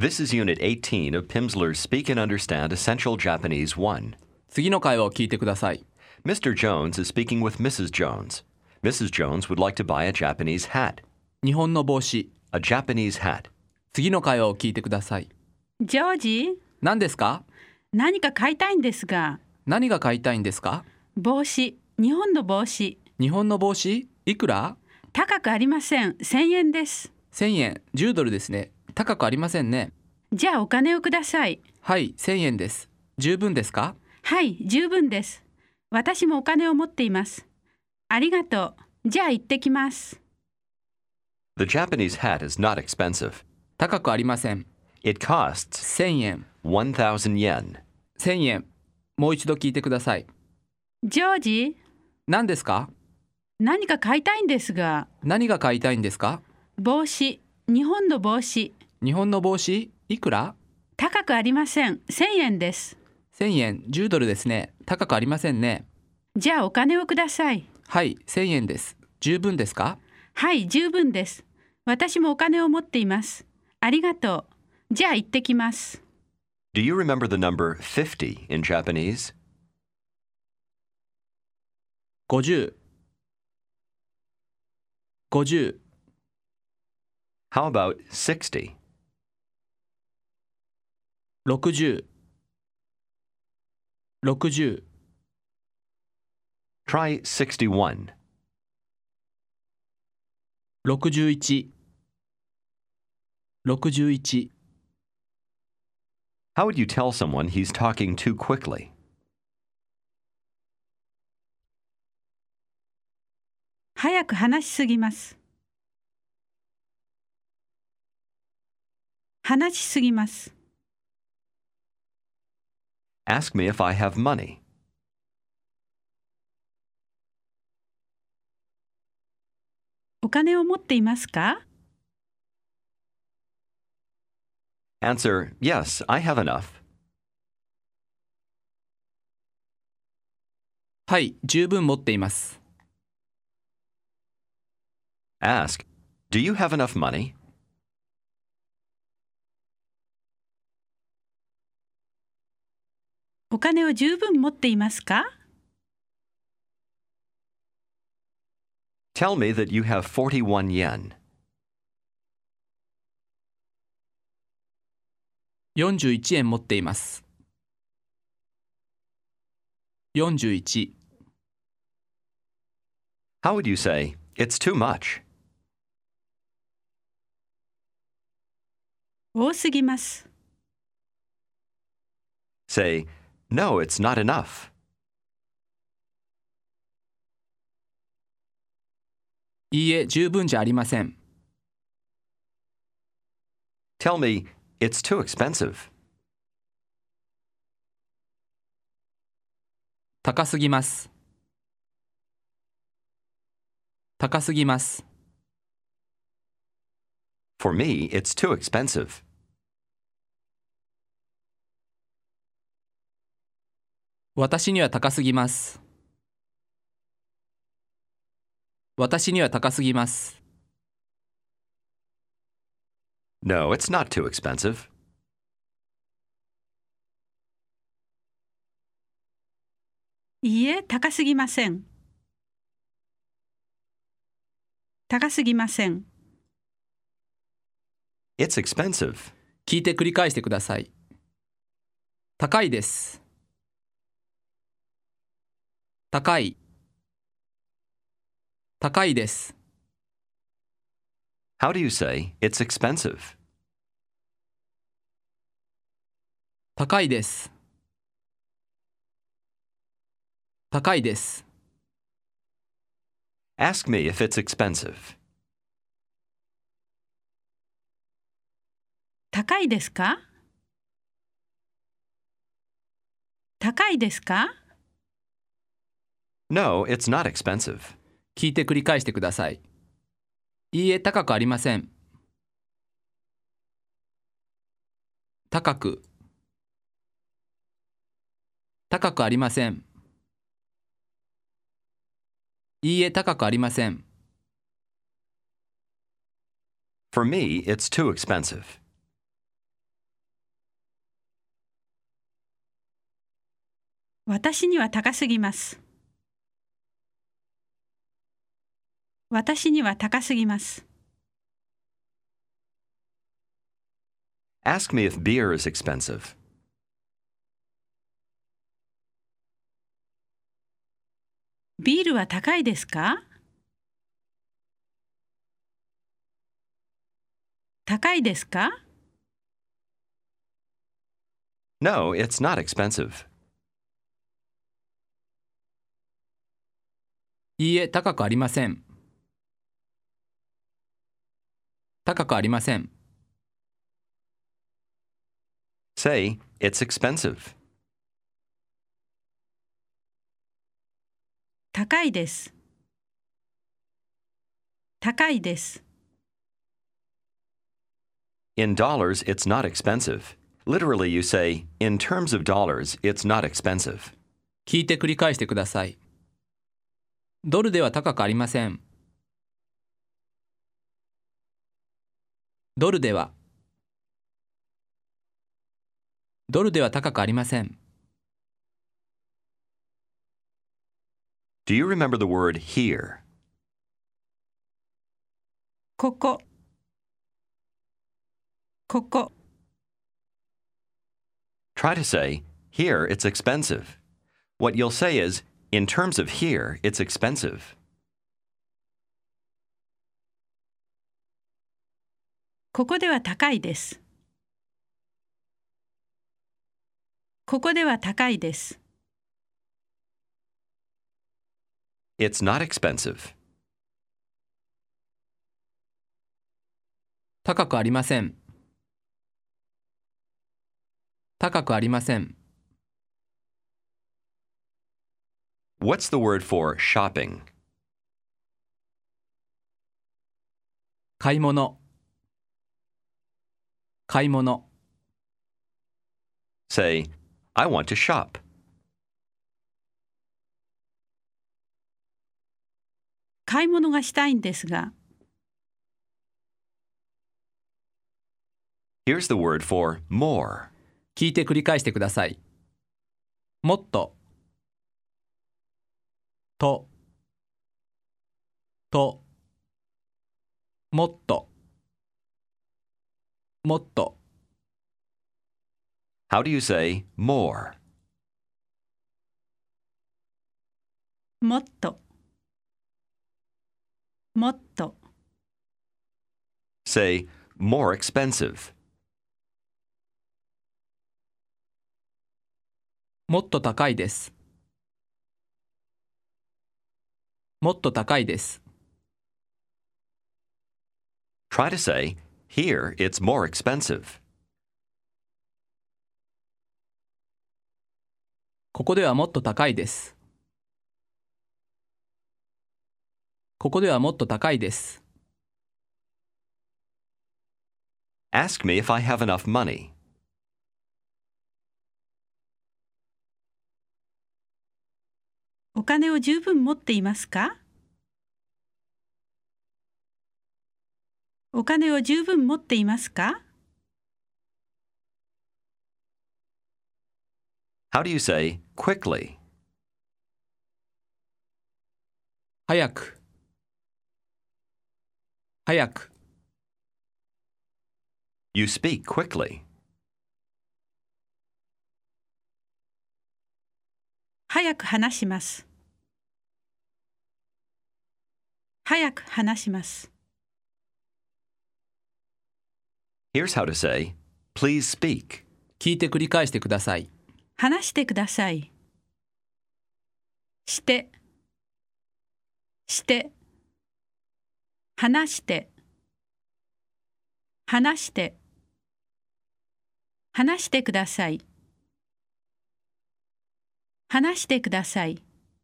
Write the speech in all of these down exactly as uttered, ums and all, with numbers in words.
This is Unit eighteen of Pimsleur's Speak and Understand Essential Japanese one. 次の会話を聞いてください。 Mister Jones is speaking with Missus Jones. Missus Jones would like to buy a Japanese hat. 日本の帽子。 A Japanese hat. 次の会話を聞いてください。 ジョージ、 何ですか？ 何か買いたいんですが。 何が買いたいんですか？ 帽子、日本の帽子。 日本の帽子？いくら？ 高くありません。せんえんです。 せんえん、じゅうドルですね。高くありませんね。 じゃあお金をください。 はい、せんえんです。十分ですか？ はい、十分です。私もお金を持っています。ありがとう。じゃあ行ってきます。 The Japanese hat is not expensive. 高くありません。 It costs せんえん。 one thousand yen. せんえん。もう一度聞いてください。 ジョージ、 何ですか？ 何か買いたいんですが。 何が買いたいんですか？ 帽子、日本の帽子。 日本の帽子？いくら？ 高くありません。せんえんです。 せんえん、じゅうドルですね。高くありませんね。 じゃあお金をください。 はい、せんえんです。十分ですか？ はい、十分です。私もお金を持っています。ありがとう。じゃあ行ってきます。 Do you remember the number fifty in Japanese? ごじゅう。ごじゅう。 How about sixty? ろくじゅう。ろくじゅう。 Try sixty-one. ろくじゅういち。ろくじゅういち。 How would you tell someone he's talking too quickly? 早く話しすぎます。話しすぎます。 Ask me if I have money. お金を持っていますか？ Answer, yes, I have enough. はい、十分持っています。 Ask, do you have enough money? お金を十分持っていますか？ Tell me that you have forty-one yen. よんじゅういちえん持っています。よんじゅういち。 How would you say, it's too much? 多すぎます。 Say, no, it's not enough. いいえ、十分じゃありません。 Tell me, it's too expensive. 高すぎます。高すぎます。 For me, it's too expensive. 私には高すぎます。私には高すぎます。 No, it's not too expensive. いいえ、高すぎません。高すぎません。 It's expensive. 聞いて繰り返してください。高いです。高い。高いです。 How do you say, it's expensive? 高いです。高いです。 Ask me if it's expensive. 高いですか？高いですか？ No, it's not expensive. 聞いて繰り返してください。いいえ、高くありません。高く。高くありません。いいえ、高くありません。 For me, it's too expensive. 私には高すぎます。私には高すぎます。 Ask me if beer is expensive. ビールは高いですか？高いですか？ No, it's not expensive. いいえ、高くありません。高くありません。 Say, it's expensive. 高いです。高いです。 In dollars, it's not expensive. Literally, you say, in terms of dollars, it's not expensive. 聞いて繰り返してください。ドルでは高くありません。ドルでは。ドルでは高くありません。 Do you remember the word here? ここ。ここ。 Try to say, here, it's expensive. What you'll say is, in terms of here, it's expensive. ここでは高いです。ここでは高いです。 It's not expensive. 高くありません。高くありません。 What's the word for shopping? 買い物。買い物。 Say, I want to shop. 買い物がしたいんですが。 Here's the word for more. 聞いて繰り返してください。もっと。と。と。もっと。もっと。 How do you say more? もっと。もっと。 Say, more expensive. もっと高いです。もっと高いです。 Try to say, here, it's more expensive. ここではもっと高いです。ここではもっと高いです。 Ask me if I have enough money. お金を十分持っていますか？お金を十分持っていますか？ How do you say quickly? 早く。早く。 You speak quickly. 早く話します。早く話します。 Here's how to say, please speak. 聞いて繰り返してください。 話してください。して。して。話して。話して。話してください。話してください。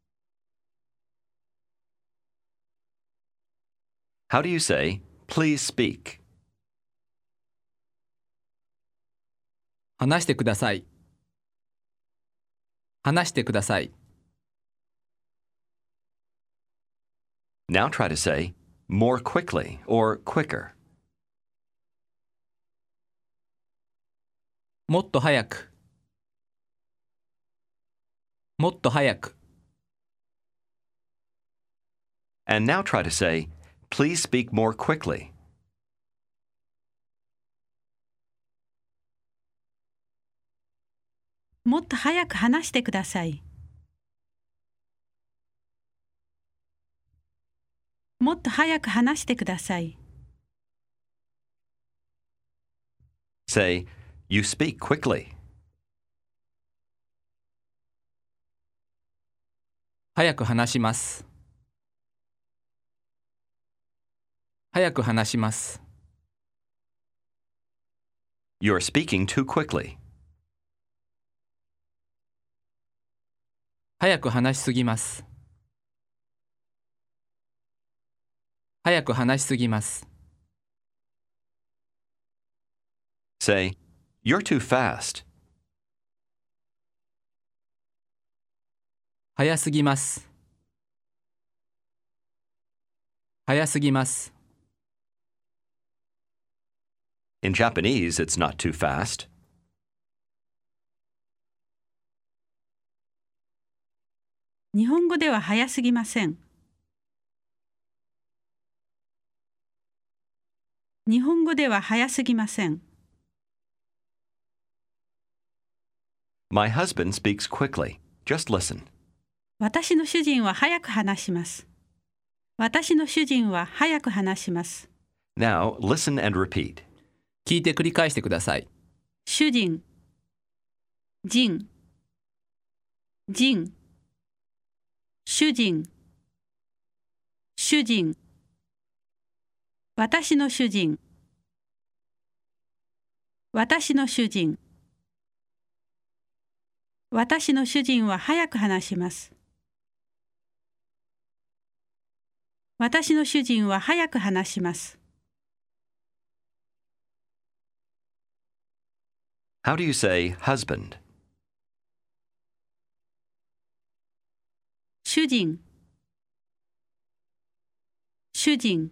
How do you say, please speak? 話してください。話してください。 Now try to say, more quickly or quicker. もっと早く。 もっと早く。 And now try to say, please speak more quickly. もっと早く話してください。もっと早く話してください。 Say, you speak quickly. 早く話します。早く話します。 You're speaking too quickly. 早く話しすぎます。早く話しすぎます。 Say, you're too fast. 早すぎます。早すぎます。 In Japanese, it's not too fast. 日本語では早すぎません。日本語では早すぎません。 My husband speaks quickly. Just listen. 私の主人は早く話します。私の主人は早く話します。 Now, listen and repeat. 聞いて繰り返してください。 主人、人、人、主人、主人、私の主人、私の主人、私の主人は早く話します。私の主人は早く話します。 How do you say husband? 主人、主人、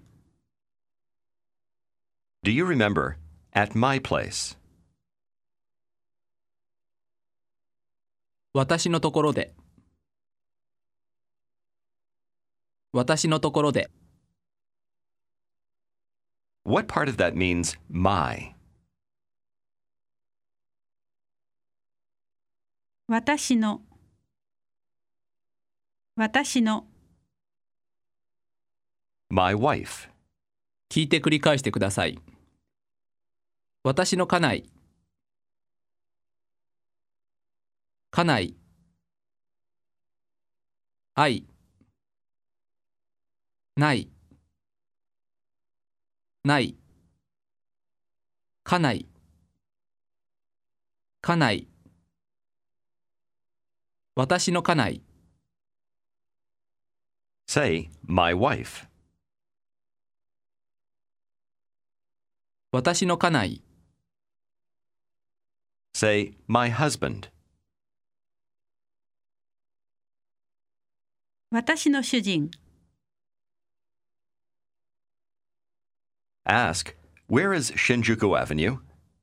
Do you remember at my place? 私のところで。私のところで。 What part of that means my? 私の、私の、 My wife. 聞いて繰り返してください。私の家内。家内。愛。ない。ない。家内。家内。私の家内。 Say, my wife. 私の家内。 Say, my husband. 私の主人。 Ask, where is Shinjuku Avenue?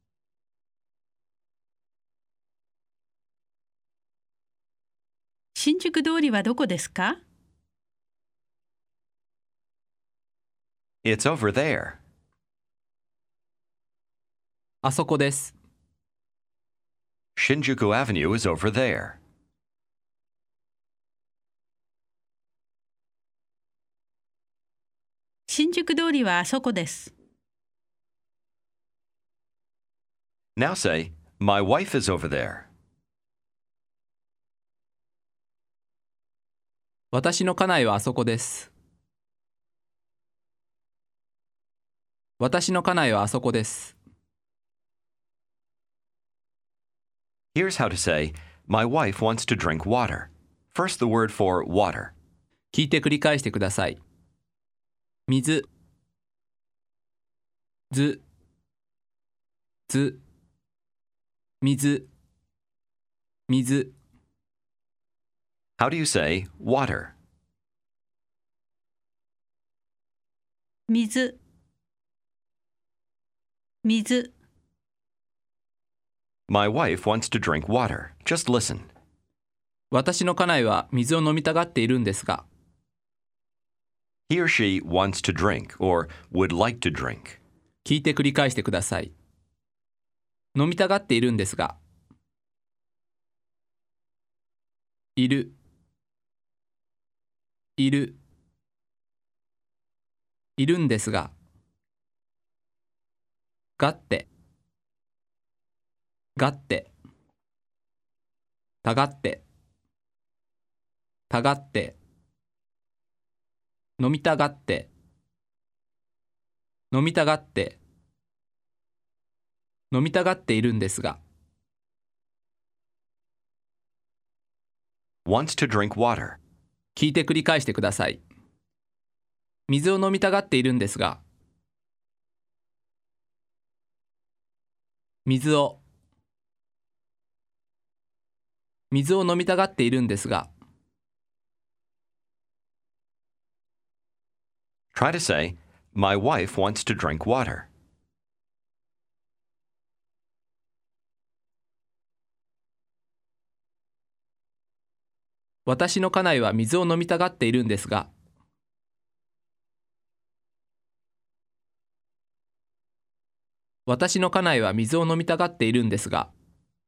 新宿通りはどこですか？ It's over there. あそこです。 Shinjuku Avenue is over there. 新宿通りはあそこです。 Now say, my wife is over there. 私の家内はあそこです。私の家内はあそこです。 Here's how to say, my wife wants to drink water. First, the word for water. 聞いて繰り返してください。水。ず。ず。水。水。 How do you say water? 水、水、 My wife wants to drink water. Just listen. 私の家内は水を飲みたがっているんですが、 He or she wants to drink or would like to drink. 聞いて繰り返してください。飲みたがっているんですが、いる、いる、いるんですが、がって、がって、たがって、たがって、飲みたがって、飲みたがって、飲みたがっているんですが、 Wants to drink water. 聞いて繰り返してください。水を飲みたがっているんですが、水を、水を飲みたがっているんですが、 Try to say, My wife wants to drink water. 私の家内は水を飲みたがっているんですが、私の家内は水を飲みたがっているんですが、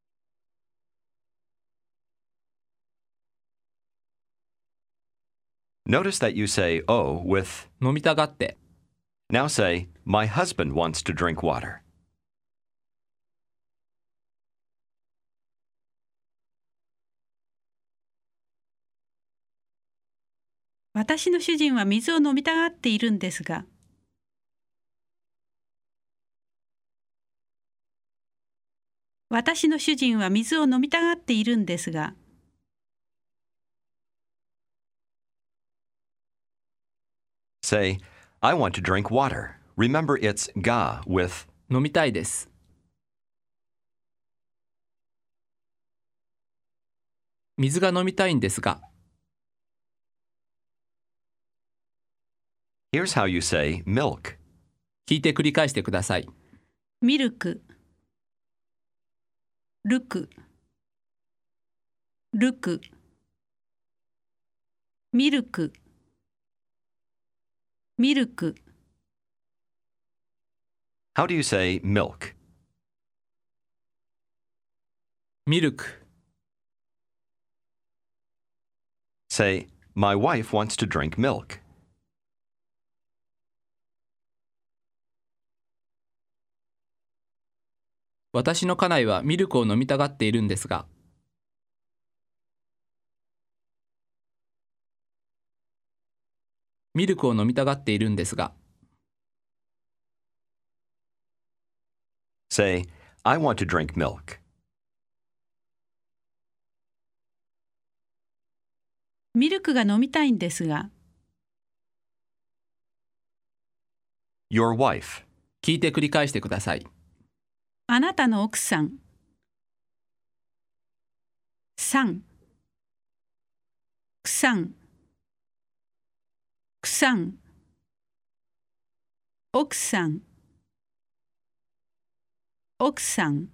Notice that you say oh with, 飲みたがって、 now say, My husband wants to drink water. 私の主人は水を飲みたがっているんですが、私の主人は水を飲みたがっているんですが、 Say, I want to drink water. Remember it's ga with, 飲みたいです。水が飲みたいんですが、 here's how you say milk. 聞いて繰り返してください。 ミルク、ルク、ルク、ミルク、ミルク。 How do you say milk? ミルク、 Say, My wife wants to drink milk. 私の家内はミルクを飲みたがっているんですが、ミルクを飲みたがっているんですが、 Say, I want to drink milk. ミルクが飲みたいんですが、 Your wife. 聞いて繰り返してください。 あなたの奥さん、さん、くさん、くさん、奥さん、奥さん。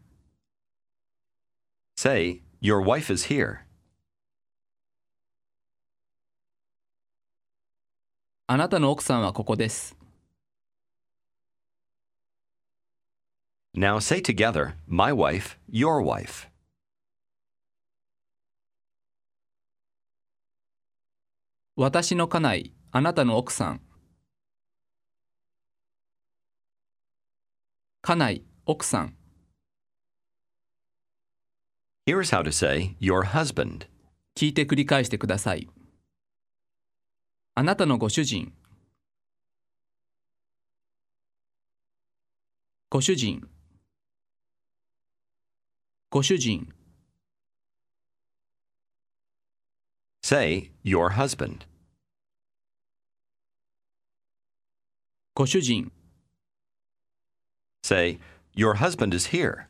Say, Your wife is here. あなたの奥さんはここです。 Now say together, My wife, your wife. 私の家内、あなたの奥さん。家内、奥さん。 Here's how to say, Your husband. 聞いて繰り返してください。あなたのご主人。ご主人。ご主人。 Say, Your husband. ご主人。 Say, Your husband is here.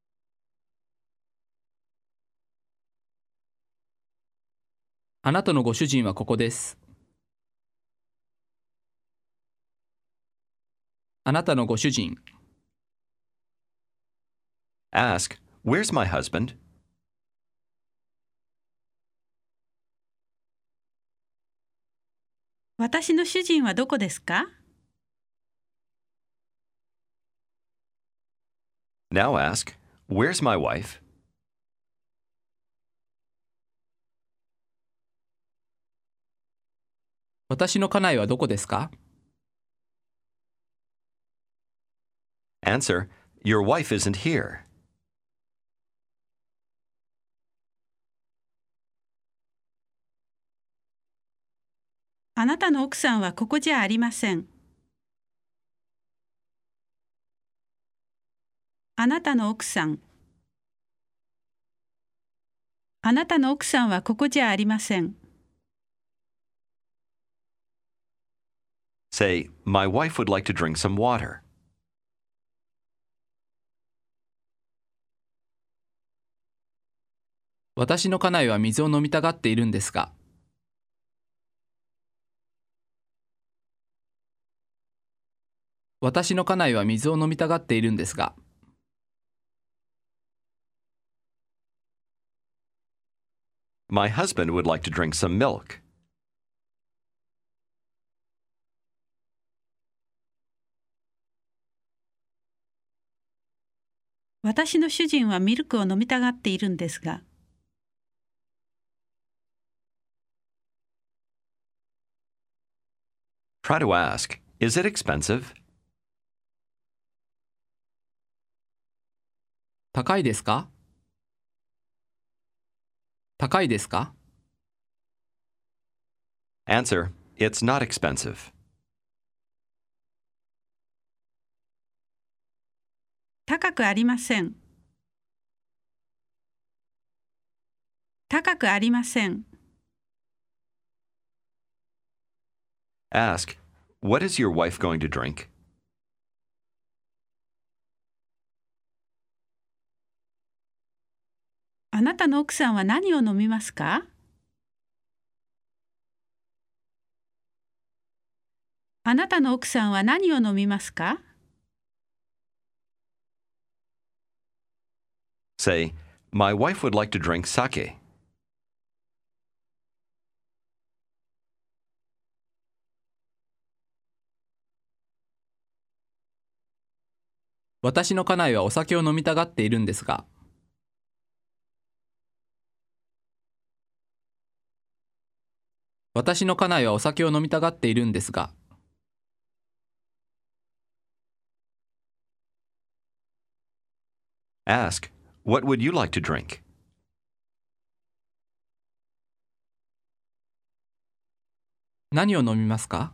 あなたのご主人はここです。あなたのご主人。 Ask, Where's my husband? 私の主人はどこですか？ Now ask, where's my wife? 私の家内はどこですか？ Answer, your wife isn't here. あなたの奥さんはここじゃありません。あなたの奥さん。あなたの奥さんはここじゃありません。 Say, my wife would like to drink some water. 私の家内は水を飲みたがっているんですが。私の家内は水を飲みたがっているんですが。 My husband would like to drink some milk. 私の主人はミルクを飲みたがっているんですが。 Try to ask, is it expensive? 高いですか？高いですか？ Answer, it's not expensive. 高くありません。高くありません。 Ask, what is your wife going to drink? あなたの奥さんは何を飲みますか？あなたの奥さんは何を飲みますか？ Say, my wife would like to drink sake. 私の家内はお酒を飲みたがっているんですが。私の家内はお酒を飲みたがっているんですが。 Ask, what would you like to drink? 何を飲みますか？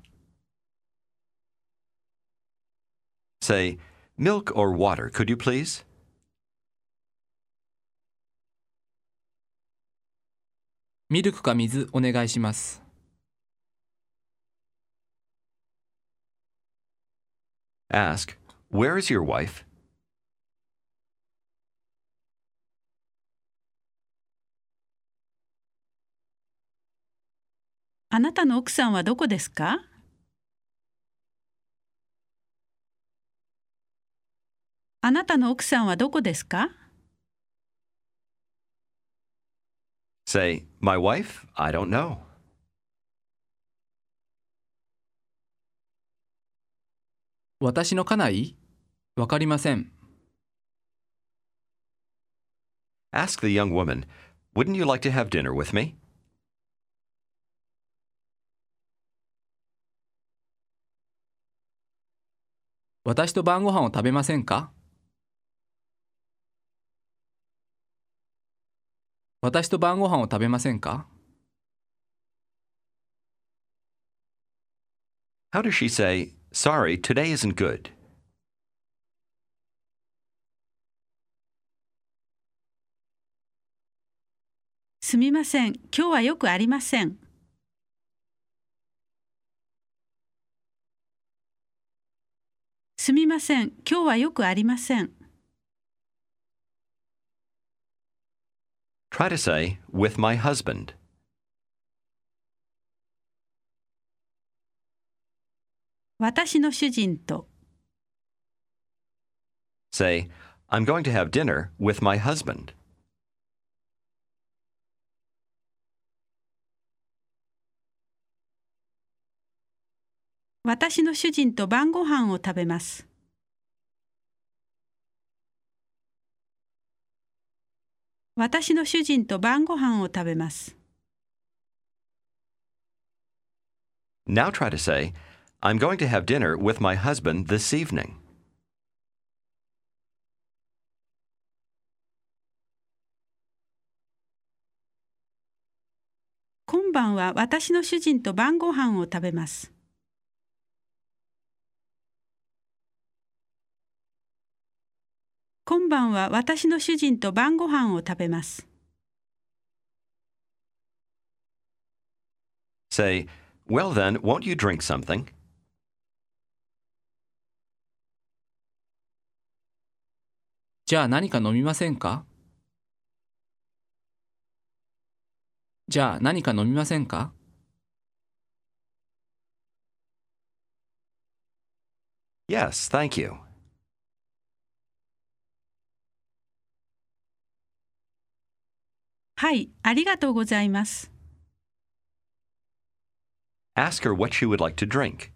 Say, milk or water, could you please? ミルクか水お願いします。 Ask, where is your wife? あなたの奥さんはどこですか？あなたの奥さんはどこですか？ Say, my wife? I don't know. 私の家内？わかりません。 Ask the young woman, wouldn't you like to have dinner with me? 私と晩ご飯を食べませんか？私と晩ご飯を食べませんか？ How does she say, sorry, today isn't good? すみません、今日はよくありません。すみません、今日はよくありません。 Try to say, with my husband. 私の主人と。 Say, I'm going to have dinner with my husband. 私の主人と晩ご飯を食べます。私の主人と晩ご飯を食べます。 Now try to say, I'm going to have dinner with my husband this evening. 今晩は私の主人と晩ご飯を食べます。今晩は私の主人と晩ご飯を食べます。 Say, well then, won't you drink something? じゃあ何か飲みませんか？じゃあ何か飲みませんか？ Yes, thank you. はい、ありがとうございます。 Ask her what she would like to drink.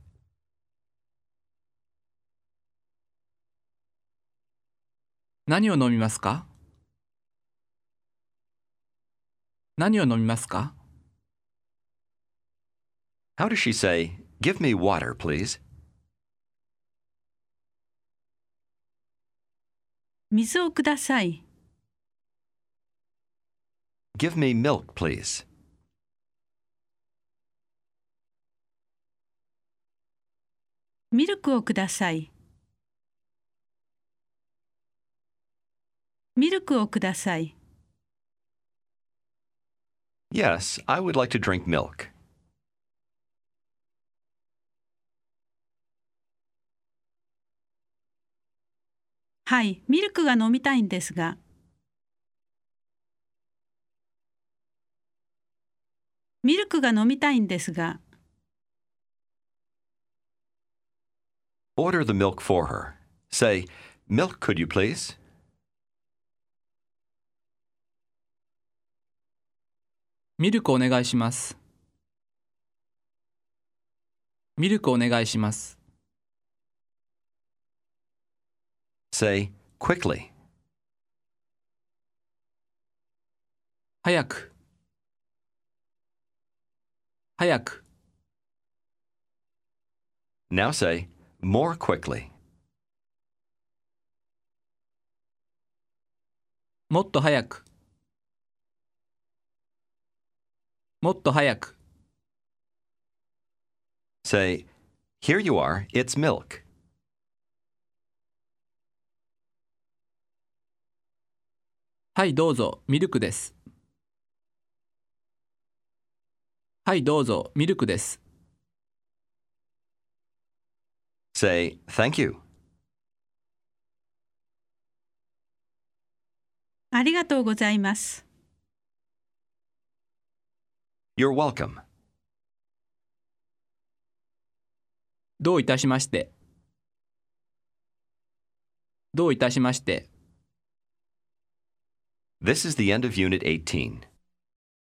何を飲みますか？何を飲みますか？ How does she say, give me water, please? 水をください。 Give me milk, please. ミルクをください。ミルクをください。 Yes, I would like to drink milk. はい、ミルクが飲みたいんですが。ミルクが飲みたいんですが。 Order the milk for her. Say, milk, could you please? ミルクお願いします。ミルクお願いします。 Say, quickly. 早く。早く。 Now say, more quickly. もっと早く。もっと早く。 Say, here you are, it's milk. はいどうぞ、ミルクです。はいどうぞ、ミルクです。 Say, thank you. ありがとうございます。 You're welcome. どういたしまして。どういたしまして。 This is the end of Unit eighteen.